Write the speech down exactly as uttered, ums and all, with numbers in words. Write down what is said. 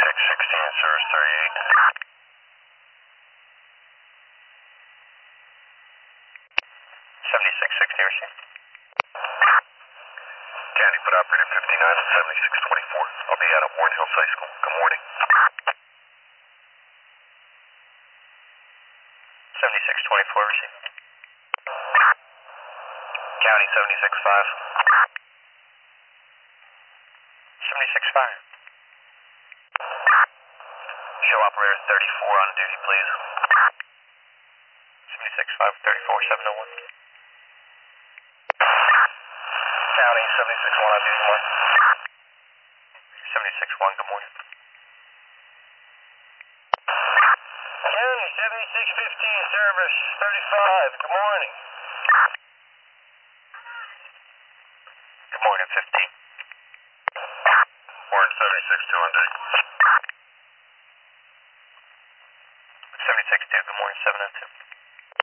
seventy-six sixteen, service thirty-eight. seventy-six sixteen, receive. County, put operator fifty-nine on seventy-six twenty-four. I'll be out at Warren Hills High School. Good morning. seventy-six twenty-four, receive. County, seventy-six five. seventy-six five. Show operator thirty-four on duty, please. seventy-six five, thirty-four seven oh one. County, seventy-six one on duty, good morning. seventy-six one, good morning. County, seventy-six fifteen, service thirty-five, good morning. Good morning, fifteen. Warren, seventy-six two on duty. seventy-six two, good morning, seven oh two.